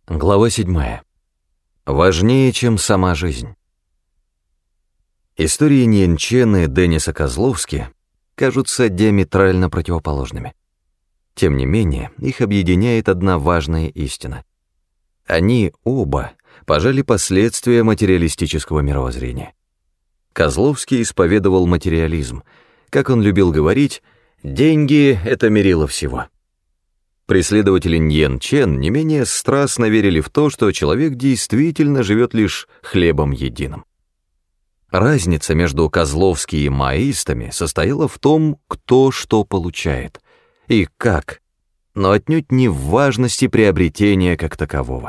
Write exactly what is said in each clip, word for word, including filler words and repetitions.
Глава седьмая. Важнее, чем сама жизнь. Истории Ньен Чен и Денниса Козловски кажутся диаметрально противоположными. Тем не менее, их объединяет одна важная истина. Они оба пожали последствия материалистического мировоззрения. Козловский исповедовал материализм. Как он любил говорить, деньги — это мерило всего. Преследователи Ньен Чен не менее страстно верили в то, что человек действительно живет лишь хлебом единым. Разница между Козловски и маоистами состояла в том, кто что получает и как, но отнюдь не в важности приобретения как такового.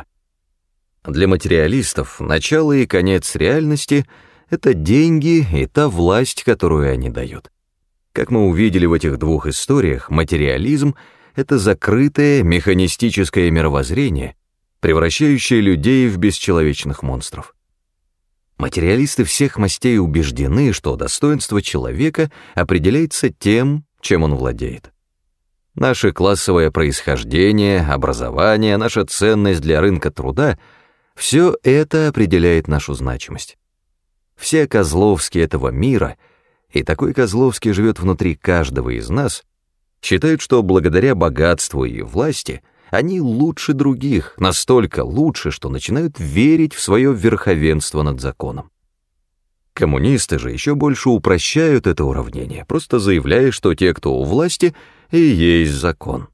Для материалистов начало и конец реальности — это деньги и та власть, которую они дают. Как мы увидели в этих двух историях, материализм — это закрытое механистическое мировоззрение, превращающее людей в бесчеловечных монстров. Материалисты всех мастей убеждены, что достоинство человека определяется тем, чем он владеет. Наше классовое происхождение, образование, наша ценность для рынка труда — все это определяет нашу значимость. Все Козловски этого мира, и такой Козловский живет внутри каждого из нас, считают, что благодаря богатству и власти они лучше других, настолько лучше, что начинают верить в свое верховенство над законом. Коммунисты же еще больше упрощают это уравнение, просто заявляя, что те, кто у власти, и есть закон.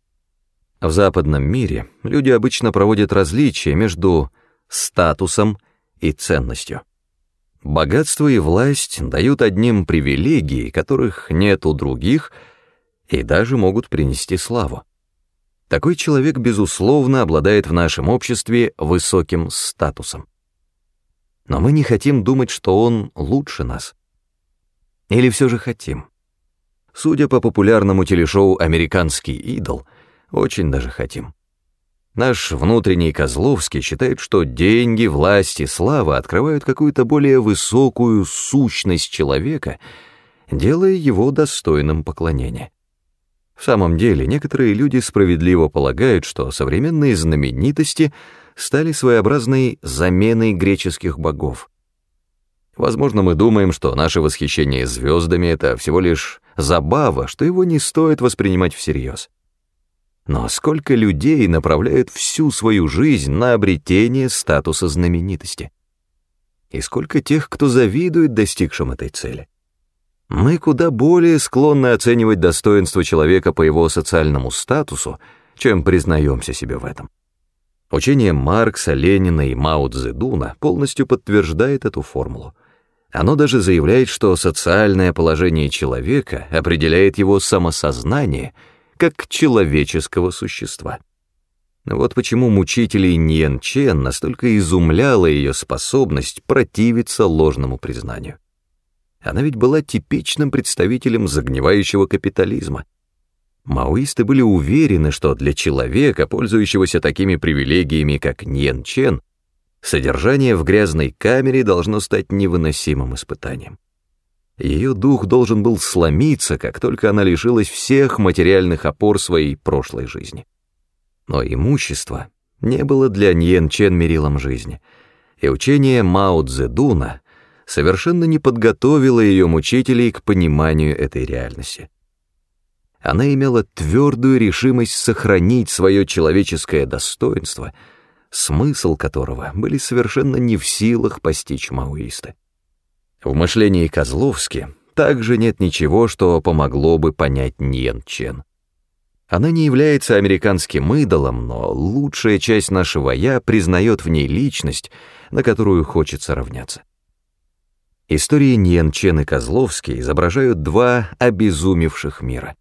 В западном мире люди обычно проводят различия между статусом и ценностью. Богатство и власть дают одним привилегии, которых нет у других, и даже могут принести славу. Такой человек, безусловно, обладает в нашем обществе высоким статусом. Но мы не хотим думать, что он лучше нас. Или все же хотим? Судя по популярному телешоу «Американский идол», очень даже хотим. Наш внутренний Козловский считает, что деньги, власть и слава открывают какую-то более высокую сущность человека, делая его достойным поклонения. В самом деле, некоторые люди справедливо полагают, что современные знаменитости стали своеобразной заменой греческих богов. Возможно, мы думаем, что наше восхищение звездами — это всего лишь забава, что его не стоит воспринимать всерьез. Но сколько людей направляют всю свою жизнь на обретение статуса знаменитости? И сколько тех, кто завидует достигшим этой цели? Мы куда более склонны оценивать достоинство человека по его социальному статусу, чем признаемся себе в этом. Учение Маркса, Ленина и Мао Цзэдуна полностью подтверждает эту формулу. Оно даже заявляет, что социальное положение человека определяет его самосознание как человеческого существа. Вот почему мучителей Ньен Чен настолько изумляла ее способность противиться ложному признанию. Она ведь была типичным представителем загнивающего капитализма. Маоисты были уверены, что для человека, пользующегося такими привилегиями, как Ньен Чен, содержание в грязной камере должно стать невыносимым испытанием. Ее дух должен был сломиться, как только она лишилась всех материальных опор своей прошлой жизни. Но имущество не было для Ньен Чен мерилом жизни, и учение Мао Цзэдуна совершенно не подготовила ее мучителей к пониманию этой реальности. Она имела твердую решимость сохранить свое человеческое достоинство, смысл которого были совершенно не в силах постичь маоисты. В мышлении Козловски также нет ничего, что помогло бы понять Ньен Чен. Она не является американским идолом, но лучшая часть нашего «я» признает в ней личность, на которую хочется равняться. Истории Ньен Чен и Козловски изображают два обезумевших мира.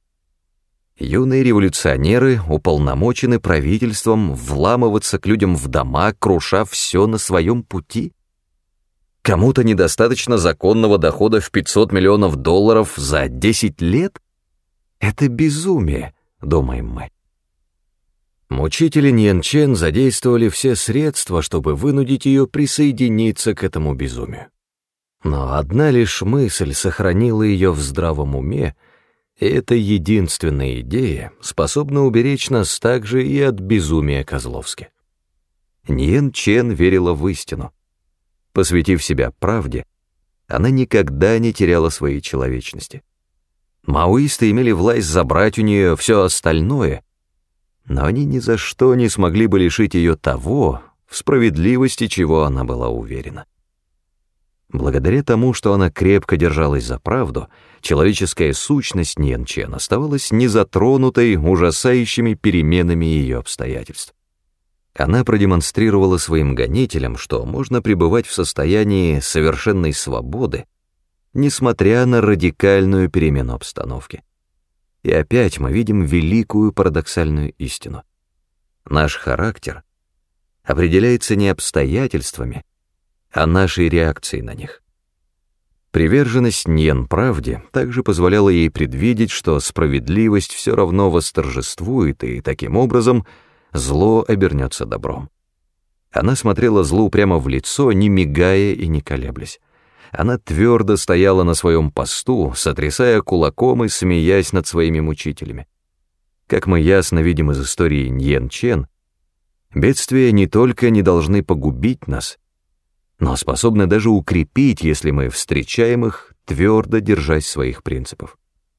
Юные революционеры уполномочены правительством вламываться к людям в дома, круша все на своем пути. Кому-то недостаточно законного дохода в пятьсот миллионов долларов за десять лет? Это безумие, думаем мы. Мучители Ньен Чен задействовали все средства, чтобы вынудить ее присоединиться к этому безумию. Но одна лишь мысль сохранила ее в здравом уме, и эта единственная идея способна уберечь нас также и от безумия Козловски. Ньен Чен верила в истину. Посвятив себя правде, она никогда не теряла своей человечности. Маоисты имели власть забрать у нее все остальное, но они ни за что не смогли бы лишить ее того, в справедливости чего она была уверена. Благодаря тому, что она крепко держалась за правду, человеческая сущность Ньен Чен оставалась незатронутой ужасающими переменами ее обстоятельств. Она продемонстрировала своим гонителям, что можно пребывать в состоянии совершенной свободы, несмотря на радикальную перемену обстановки. И опять мы видим великую парадоксальную истину. Наш характер определяется не обстоятельствами, а нашей реакцией на них. Приверженность Ньен правде также позволяла ей предвидеть, что справедливость все равно восторжествует, и таким образом зло обернется добром. Она смотрела злу прямо в лицо, не мигая и не колеблясь. Она твердо стояла на своем посту, сотрясая кулаком и смеясь над своими мучителями. Как мы ясно видим из истории Ньен Чен, бедствия не только не должны погубить нас, но способны даже укрепить, если мы встречаем их, твердо держась своих принципов.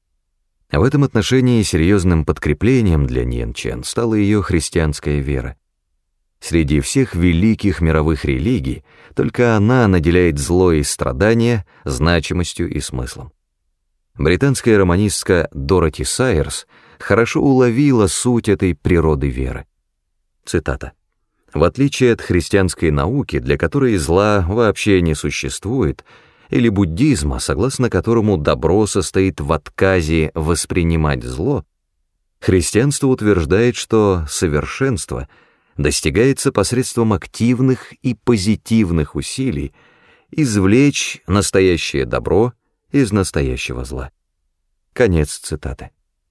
В этом отношении серьезным подкреплением для Ньен Чен стала ее христианская вера. Среди всех великих мировых религий только она наделяет зло и страдания значимостью и смыслом. Британская романистка Дороти Сайерс хорошо уловила суть этой природы веры. Цитата. «В отличие от христианской науки, для которой зла вообще не существует, или буддизма, согласно которому добро состоит в отказе воспринимать зло, христианство утверждает, что совершенство достигается посредством активных и позитивных усилий извлечь настоящее добро из настоящего зла». Конец цитаты.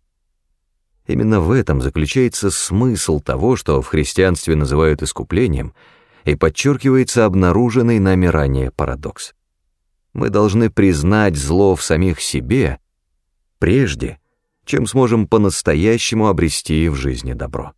Именно в этом заключается смысл того, что в христианстве называют искуплением, и подчеркивается обнаруженный нами ранее парадокс. Мы должны признать зло в самих себе, прежде чем сможем по-настоящему обрести в жизни добро.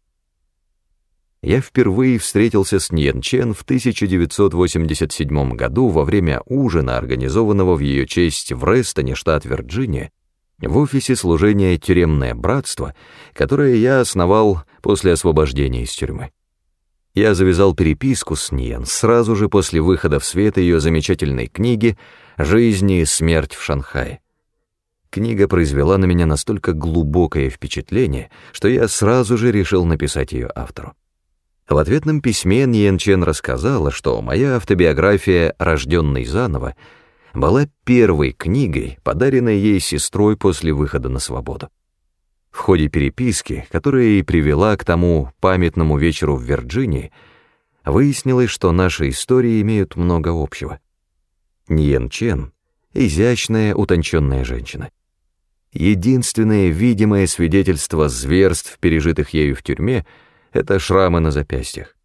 Я впервые встретился с Ньен Чен в тысяча девятьсот восемьдесят седьмом году во время ужина, организованного в ее честь в Рестоне, штат Вирджиния, в офисе служения «Тюремное братство», которое я основал после освобождения из тюрьмы. Я завязал переписку с Ньен сразу же после выхода в свет ее замечательной книги «Жизнь и смерть в Шанхае». Книга произвела на меня настолько глубокое впечатление, что я сразу же решил написать ее автору. В ответном письме Ньен Чен рассказала, что моя автобиография «Рожденный заново» была первой книгой, подаренной ей сестрой после выхода на свободу. В ходе переписки, которая и привела к тому памятному вечеру в Вирджинии, выяснилось, что наши истории имеют много общего. Ньен Чен — изящная, утонченная женщина. Единственное видимое свидетельство зверств, пережитых ею в тюрьме, — это шрамы на запястьях.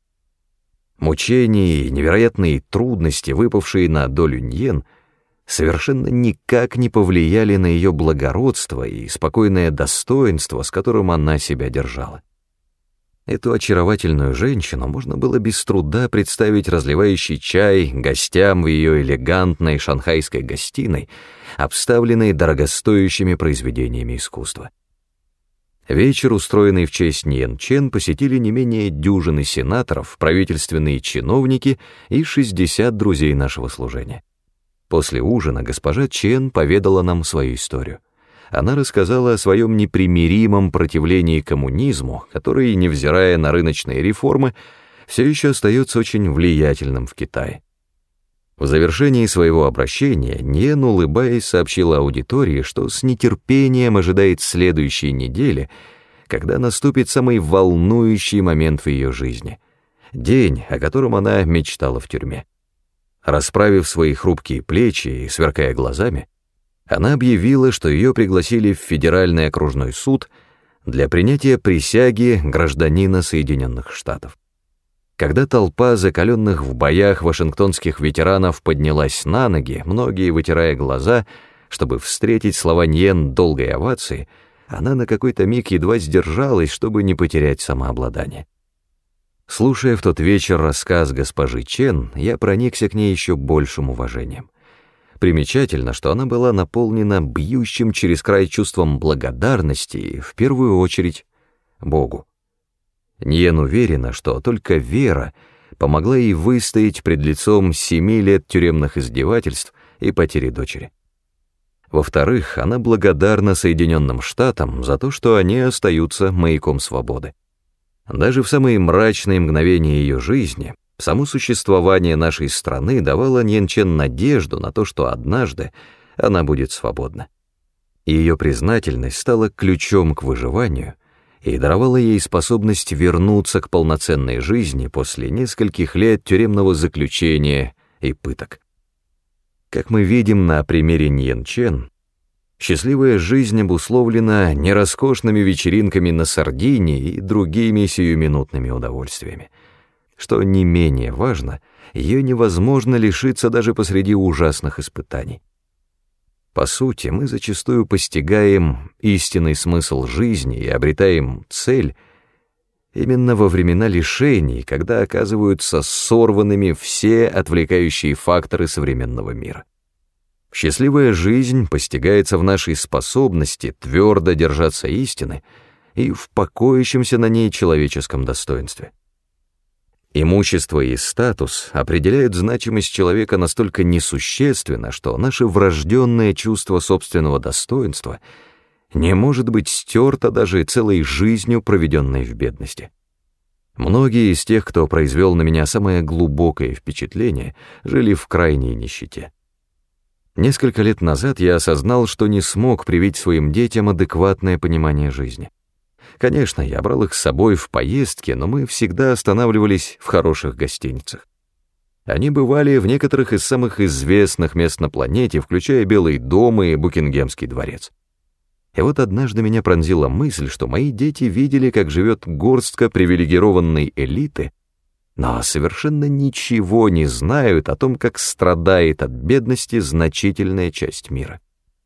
Мучения и невероятные трудности, выпавшие на долю Ньен, совершенно никак не повлияли на ее благородство и спокойное достоинство, с которым она себя держала. Эту очаровательную женщину можно было без труда представить разливающей чай гостям в ее элегантной шанхайской гостиной, обставленной дорогостоящими произведениями искусства. Вечер, устроенный в честь Ньен Чен, посетили не менее дюжины сенаторов, правительственные чиновники и шестьдесят друзей нашего служения. После ужина госпожа Чен поведала нам свою историю. Она рассказала о своем непримиримом противлении коммунизму, который, невзирая на рыночные реформы, все еще остается очень влиятельным в Китае. В завершении своего обращения Ньен, улыбаясь, сообщила аудитории, что с нетерпением ожидает следующей недели, когда наступит самый волнующий момент в ее жизни — день, о котором она мечтала в тюрьме. Расправив свои хрупкие плечи и сверкая глазами, она объявила, что ее пригласили в Федеральный окружной суд для принятия присяги гражданина Соединенных Штатов. Когда толпа закаленных в боях вашингтонских ветеранов поднялась на ноги, многие вытирая глаза, чтобы встретить слова Ньен долгой овации, она на какой-то миг едва сдержалась, чтобы не потерять самообладание. Слушая в тот вечер рассказ госпожи Чен, я проникся к ней еще большим уважением. Примечательно, что она была наполнена бьющим через край чувством благодарности и, в первую очередь, Богу. Ньен уверена, что только вера помогла ей выстоять пред лицом семи лет тюремных издевательств и потери дочери. Во-вторых, она благодарна Соединенным Штатам за то, что они остаются маяком свободы. Даже в самые мрачные мгновения ее жизни само существование нашей страны давало Ньен Чен надежду на то, что однажды она будет свободна. Ее признательность стала ключом к выживанию и даровала ей способность вернуться к полноценной жизни после нескольких лет тюремного заключения и пыток. Как мы видим на примере Ньен Чен, счастливая жизнь обусловлена не роскошными вечеринками на Сардинии и другими сиюминутными удовольствиями. Что не менее важно, ее невозможно лишиться даже посреди ужасных испытаний. По сути, мы зачастую постигаем истинный смысл жизни и обретаем цель именно во времена лишений, когда оказываются сорванными все отвлекающие факторы современного мира. Счастливая жизнь постигается в нашей способности твердо держаться истины и в покоящемся на ней человеческом достоинстве. Имущество и статус определяют значимость человека настолько несущественно, что наше врожденное чувство собственного достоинства не может быть стерто даже целой жизнью, проведенной в бедности. Многие из тех, кто произвел на меня самое глубокое впечатление, жили в крайней нищете. Несколько лет назад я осознал, что не смог привить своим детям адекватное понимание жизни. Конечно, я брал их с собой в поездки, но мы всегда останавливались в хороших гостиницах. Они бывали в некоторых из самых известных мест на планете, включая Белый дом и Букингемский дворец. И вот однажды меня пронзила мысль, что мои дети видели, как живет горстка привилегированной элиты, но совершенно ничего не знают о том, как страдает от бедности значительная часть мира.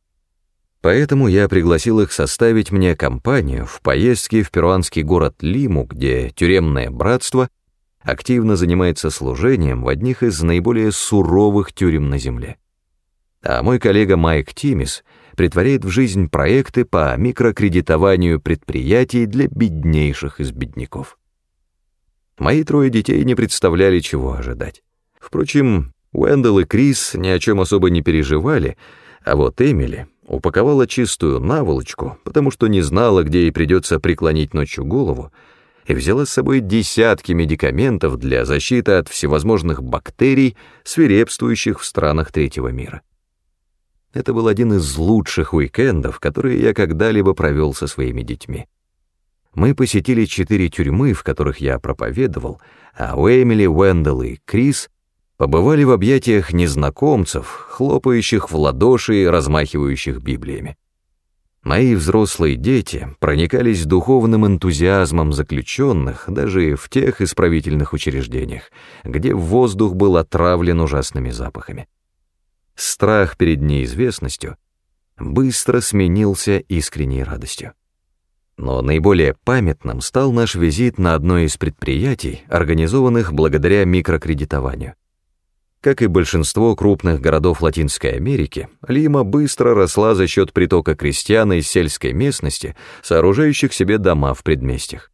Поэтому я пригласил их составить мне компанию в поездке в перуанский город Лиму, где тюремное братство активно занимается служением в одних из наиболее суровых тюрем на земле. А мой коллега Майк Тимис претворяет в жизнь проекты по микрокредитованию предприятий для беднейших из бедняков. Мои трое детей не представляли, чего ожидать. Впрочем, Уэндell и Крис ни о чем особо не переживали, а вот Эмили упаковала чистую наволочку, потому что не знала, где ей придется преклонить ночью голову, и взяла с собой десятки медикаментов для защиты от всевозможных бактерий, свирепствующих в странах третьего мира. Это был один из лучших уикендов, которые я когда-либо провел со своими детьми. Мы посетили четыре тюрьмы, в которых я проповедовал, а у Эмили, Уэндell и Крис побывали в объятиях незнакомцев, хлопающих в ладоши и размахивающих Библиями. Мои взрослые дети проникались духовным энтузиазмом заключенных даже в тех исправительных учреждениях, где воздух был отравлен ужасными запахами. Страх перед неизвестностью быстро сменился искренней радостью. Но наиболее памятным стал наш визит на одно из предприятий, организованных благодаря микрокредитованию. Как и большинство крупных городов Латинской Америки, Лима быстро росла за счет притока крестьян из сельской местности, сооружающих себе дома в предместьях.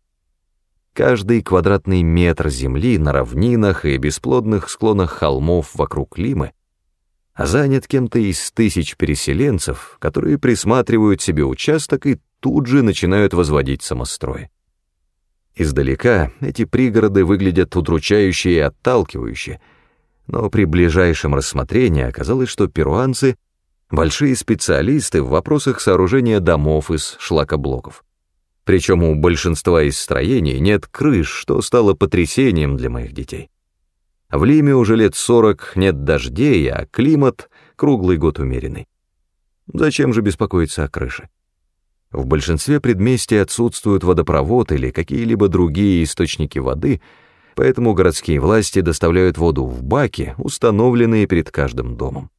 Каждый квадратный метр земли на равнинах и бесплодных склонах холмов вокруг Лимы занят кем-то из тысяч переселенцев, которые присматривают себе участок и тут же начинают возводить самострои. Издалека эти пригороды выглядят удручающе и отталкивающе, но при ближайшем рассмотрении оказалось, что перуанцы — большие специалисты в вопросах сооружения домов из шлакоблоков. Причем у большинства из строений нет крыш, что стало потрясением для моих детей. В Лиме уже лет сорок нет дождей, а климат круглый год умеренный. Зачем же беспокоиться о крыше? В большинстве предместий отсутствуют водопровод или какие-либо другие источники воды, поэтому городские власти доставляют воду в баки, установленные перед каждым домом.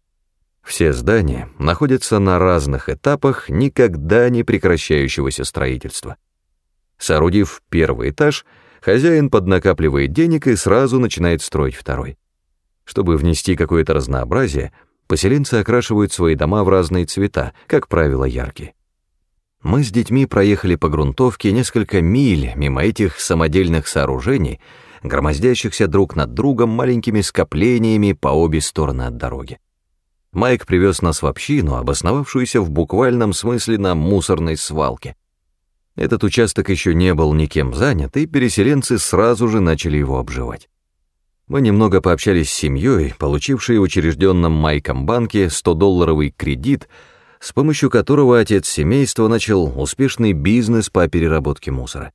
Все здания находятся на разных этапах никогда не прекращающегося строительства. Соорудив первый этаж, хозяин поднакапливает денег и сразу начинает строить второй. Чтобы внести какое-то разнообразие, поселенцы окрашивают свои дома в разные цвета, как правило, яркие. Мы с детьми проехали по грунтовке несколько миль мимо этих самодельных сооружений, громоздящихся друг над другом маленькими скоплениями по обе стороны от дороги. Майк привез нас в общину, обосновавшуюся в буквальном смысле на мусорной свалке. Этот участок еще не был никем занят, и переселенцы сразу же начали его обживать. Мы немного пообщались с семьей, получившей в учрежденном Майком банке сто-долларовый кредит, с помощью которого отец семейства начал успешный бизнес по переработке мусора.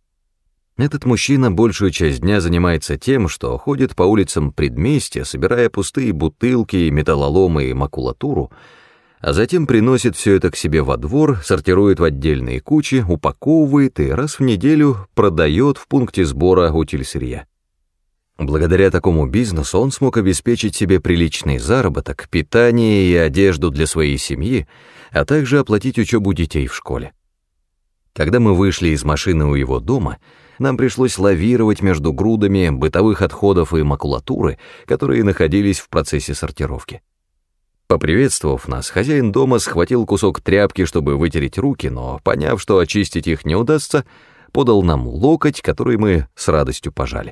Этот мужчина большую часть дня занимается тем, что ходит по улицам предместья, собирая пустые бутылки, металлоломы и макулатуру, а затем приносит все это к себе во двор, сортирует в отдельные кучи, упаковывает и раз в неделю продает в пункте сбора утильсырья. Благодаря такому бизнесу он смог обеспечить себе приличный заработок, питание и одежду для своей семьи, а также оплатить учебу детей в школе. Когда мы вышли из машины у его дома, нам пришлось лавировать между грудами бытовых отходов и макулатуры, которые находились в процессе сортировки. Поприветствовав нас, хозяин дома схватил кусок тряпки, чтобы вытереть руки, но, поняв, что очистить их не удастся, подал нам локоть, который мы с радостью пожали.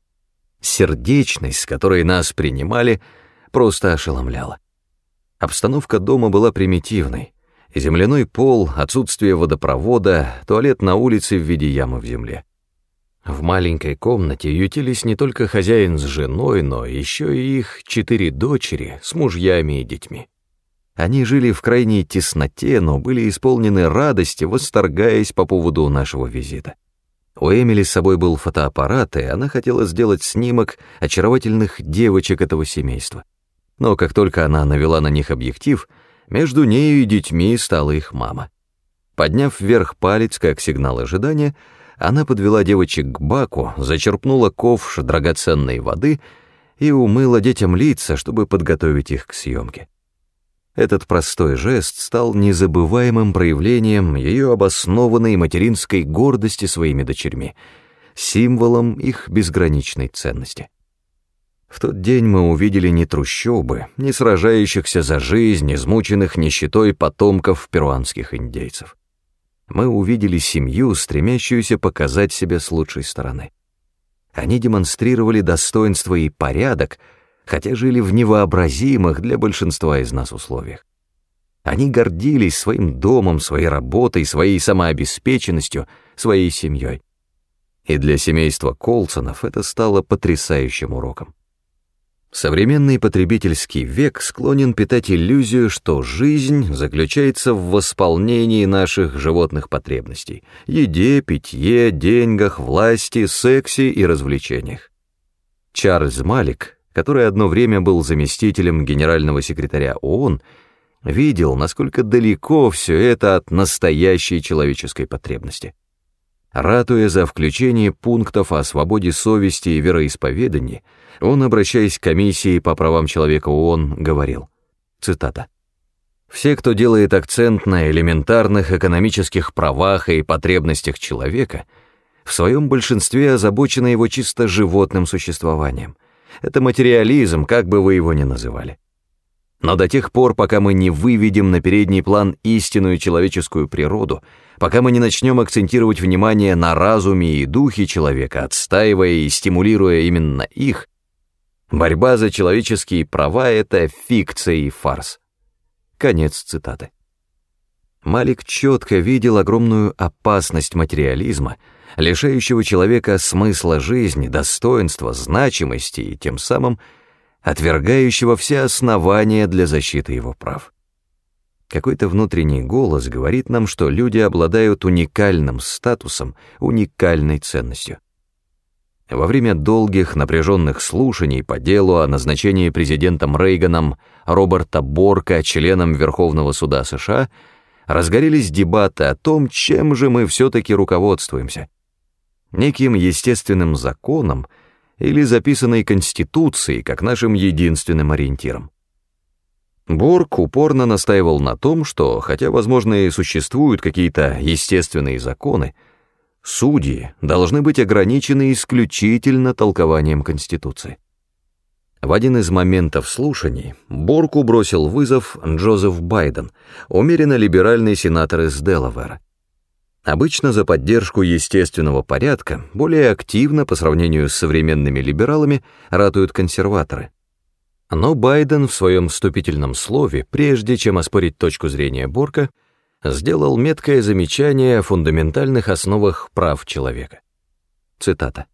Сердечность, с которой нас принимали, просто ошеломляла. Обстановка дома была примитивной. Земляной пол, отсутствие водопровода, туалет на улице в виде ямы в земле. В маленькой комнате ютились не только хозяин с женой, но еще и их четыре дочери с мужьями и детьми. Они жили в крайней тесноте, но были исполнены радости, восторгаясь по поводу нашего визита. У Эмили с собой был фотоаппарат, и она хотела сделать снимок очаровательных девочек этого семейства. Но как только она навела на них объектив, между нею и детьми стала их мама. Подняв вверх палец, как сигнал ожидания, она подвела девочек к баку, зачерпнула ковш драгоценной воды и умыла детям лица, чтобы подготовить их к съемке. Этот простой жест стал незабываемым проявлением ее обоснованной материнской гордости своими дочерьми, символом их безграничной ценности. В тот день мы увидели не трущобы, не сражающихся за жизнь, измученных нищетой потомков перуанских индейцев. Мы увидели семью, стремящуюся показать себя с лучшей стороны. Они демонстрировали достоинство и порядок, хотя жили в невообразимых для большинства из нас условиях. Они гордились своим домом, своей работой, своей самообеспеченностью, своей семьей. И для семейства Колсонов это стало потрясающим уроком. Современный потребительский век склонен питать иллюзию, что жизнь заключается в восполнении наших животных потребностей — еде, питье, деньгах, власти, сексе и развлечениях. Чарльз Малик, который одно время был заместителем генерального секретаря ООН, видел, насколько далеко все это от настоящей человеческой потребности. Ратуя за включение пунктов о свободе совести и вероисповедании, он, обращаясь к комиссии по правам человека ООН, говорил, цитата, «Все, кто делает акцент на элементарных экономических правах и потребностях человека, в своем большинстве озабочены его чисто животным существованием. Это материализм, как бы вы его ни называли. Но до тех пор, пока мы не выведем на передний план истинную человеческую природу, пока мы не начнем акцентировать внимание на разуме и духе человека, отстаивая и стимулируя именно их, борьба за человеческие права — это фикция и фарс». Конец цитаты. Малик четко видел огромную опасность материализма, лишающего человека смысла жизни, достоинства, значимости и тем самым отвергающего все основания для защиты его прав. Какой-то внутренний голос говорит нам, что люди обладают уникальным статусом, уникальной ценностью. Во время долгих напряженных слушаний по делу о назначении президентом Рейганом Роберта Борка членом Верховного суда США разгорелись дебаты о том, чем же мы все-таки руководствуемся. Неким естественным законом или записанной Конституцией как нашим единственным ориентиром. Борк упорно настаивал на том, что, хотя, возможно, и существуют какие-то естественные законы, Судьи должны быть ограничены исключительно толкованием Конституции. В один из моментов слушаний Борку бросил вызов Джозеф Байден, умеренно либеральный сенатор из Делавэра. Обычно за поддержку естественного порядка более активно по сравнению с современными либералами ратуют консерваторы. Но Байден в своем вступительном слове, прежде чем оспорить точку зрения Борка, сделал меткое замечание о фундаментальных основах прав человека. Цитата.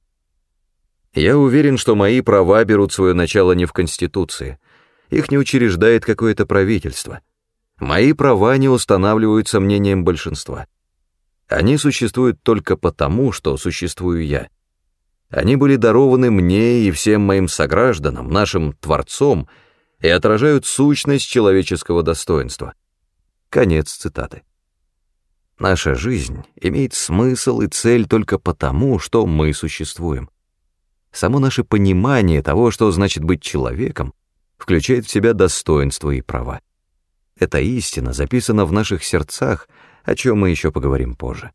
«Я уверен, что мои права берут свое начало не в Конституции. Их не учреждает какое-то правительство. Мои права не устанавливаются мнением большинства. Они существуют только потому, что существую я. Они были дарованы мне и всем моим согражданам, нашим Творцом, и отражают сущность человеческого достоинства». Конец цитаты. Наша жизнь имеет смысл и цель только потому, что мы существуем. Само наше понимание того, что значит быть человеком, включает в себя достоинство и права. Эта истина записана в наших сердцах, о чем мы еще поговорим позже.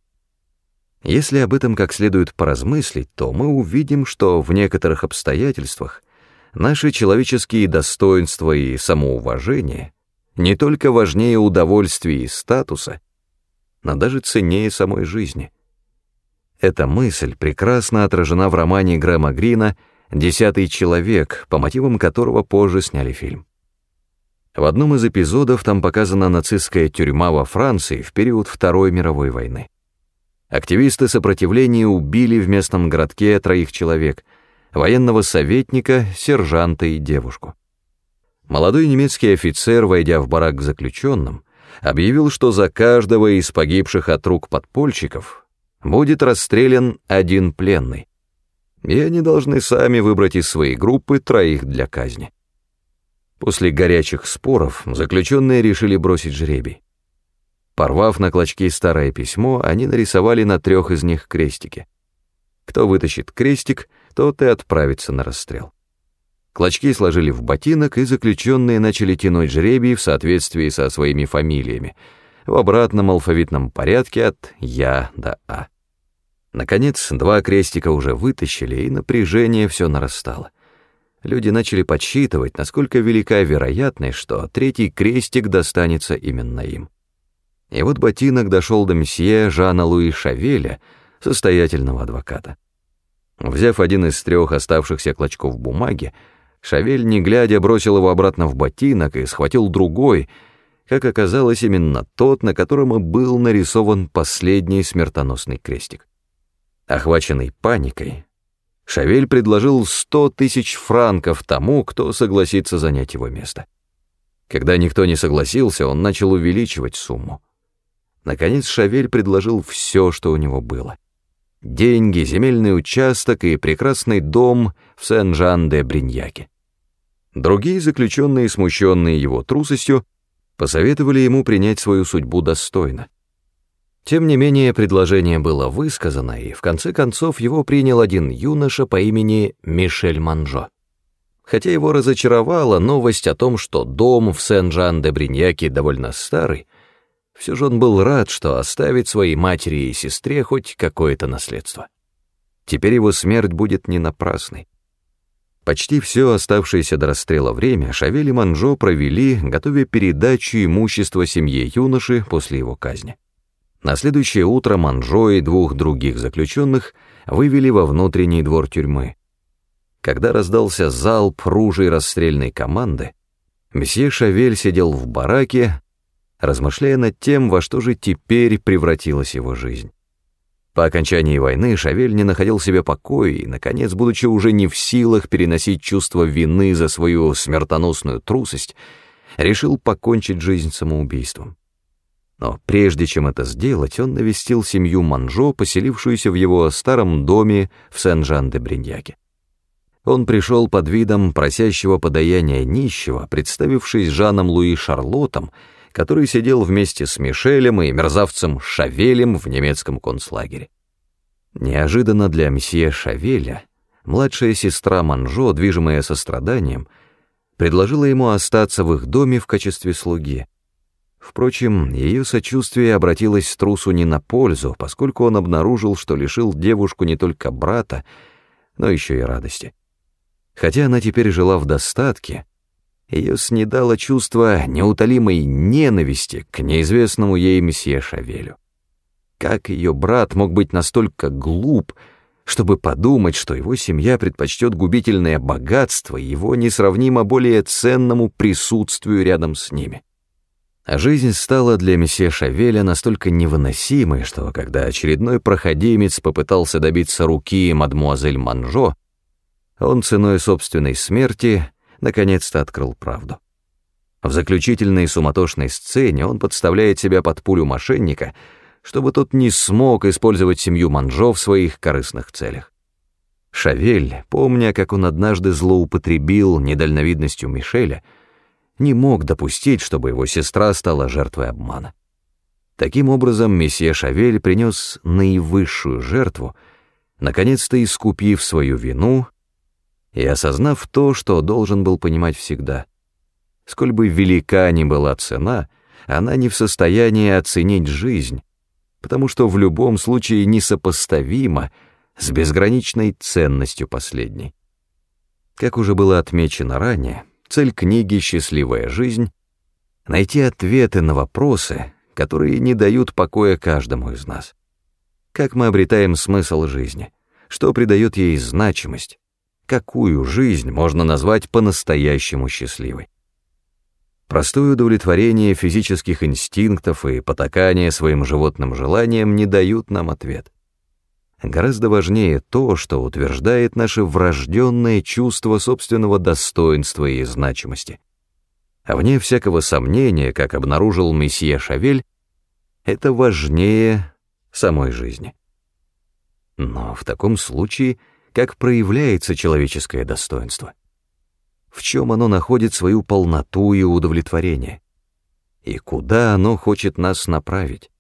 Если об этом как следует поразмыслить, то мы увидим, что в некоторых обстоятельствах наши человеческие достоинства и самоуважение не только важнее удовольствия и статуса, но даже ценнее самой жизни. Эта мысль прекрасно отражена в романе Грэма Грина «Десятый человек», по мотивам которого позже сняли фильм. В одном из эпизодов там показана нацистская тюрьма во Франции в период Второй мировой войны. Активисты сопротивления убили в местном городке троих человек: военного советника, сержанта и девушку. Молодой немецкий офицер, войдя в барак к заключенным, объявил, что за каждого из погибших от рук подпольщиков будет расстрелян один пленный, и они должны сами выбрать из своей группы троих для казни. После горячих споров заключенные решили бросить жребий. Порвав на клочки старое письмо, они нарисовали на трех из них крестики. Кто вытащит крестик, тот и отправится на расстрел. Клочки сложили в ботинок, и заключенные начали тянуть жребий в соответствии со своими фамилиями, в обратном алфавитном порядке от Я до А. Наконец, два крестика уже вытащили, и напряжение все нарастало. Люди начали подсчитывать, насколько велика вероятность, что третий крестик достанется именно им. И вот ботинок дошел до месье Жана Луи Шавеля, состоятельного адвоката. Взяв один из трех оставшихся клочков бумаги, Шавель, не глядя, бросил его обратно в ботинок и схватил другой, как оказалось, именно тот, на котором и был нарисован последний смертоносный крестик. Охваченный паникой, Шавель предложил сто тысяч франков тому, кто согласится занять его место. Когда никто не согласился, он начал увеличивать сумму. Наконец Шавель предложил все, что у него было: деньги, земельный участок и прекрасный дом в Сен-Жан-де-Бриньяке. Другие заключенные, смущенные его трусостью, посоветовали ему принять свою судьбу достойно. Тем не менее, предложение было высказано, и в конце концов его принял один юноша по имени Мишель Манжо. Хотя его разочаровала новость о том, что дом в Сен-Жан-де-Бриньяке довольно старый, все же он был рад, что оставит своей матери и сестре хоть какое-то наследство. Теперь его смерть будет не напрасной. Почти все оставшееся до расстрела время Шавель и Манжо провели, готовя передачу имущества семье юноши после его казни. На следующее утро Манжо и двух других заключенных вывели во внутренний двор тюрьмы. Когда раздался залп ружей расстрельной команды, месье Шавель сидел в бараке, размышляя над тем, во что же теперь превратилась его жизнь. По окончании войны Шавель не находил себе покоя и, наконец, будучи уже не в силах переносить чувство вины за свою смертоносную трусость, решил покончить жизнь самоубийством. Но прежде чем это сделать, он навестил семью Манжо, поселившуюся в его старом доме в Сен-Жан-де-Бриньяке. Он пришел под видом просящего подаяния нищего, представившись Жаном Луи Шарлотом, который сидел вместе с Мишелем и мерзавцем Шавелем в немецком концлагере. Неожиданно для месье Шавеля младшая сестра Манжо, движимая состраданием, предложила ему остаться в их доме в качестве слуги. Впрочем, ее сочувствие обратилось Струсу не на пользу, поскольку он обнаружил, что лишил девушку не только брата, но еще и радости. Хотя она теперь жила в достатке, ее снедало чувство неутолимой ненависти к неизвестному ей месье Шавелю. Как ее брат мог быть настолько глуп, чтобы подумать, что его семья предпочтет губительное богатство его несравнимо более ценному присутствию рядом с ними? А жизнь стала для месье Шавеля настолько невыносимой, что когда очередной проходимец попытался добиться руки мадмуазель Манжо, он ценой собственной смерти наконец-то открыл правду. В заключительной суматошной сцене он подставляет себя под пулю мошенника, чтобы тот не смог использовать семью Манжо в своих корыстных целях. Шавель, помня, как он однажды злоупотребил недальновидностью Мишеля, не мог допустить, чтобы его сестра стала жертвой обмана. Таким образом, месье Шавель принес наивысшую жертву, наконец-то искупив свою вину и осознав то, что должен был понимать всегда. Сколь бы велика ни была цена, она не в состоянии оценить жизнь, потому что в любом случае несопоставима с безграничной ценностью последней. Как уже было отмечено ранее, цель книги «Счастливая жизнь» — найти ответы на вопросы, которые не дают покоя каждому из нас. Как мы обретаем смысл жизни? Что придает ей значимость? Какую жизнь можно назвать по-настоящему счастливой? Простое удовлетворение физических инстинктов и потакание своим животным желаниям не дают нам ответ. Гораздо важнее то, что утверждает наше врожденное чувство собственного достоинства и значимости. А вне всякого сомнения, как обнаружил месье Шавель, это важнее самой жизни. Но в таком случае, как проявляется человеческое достоинство? В чем оно находит свою полноту и удовлетворение? И куда оно хочет нас направить?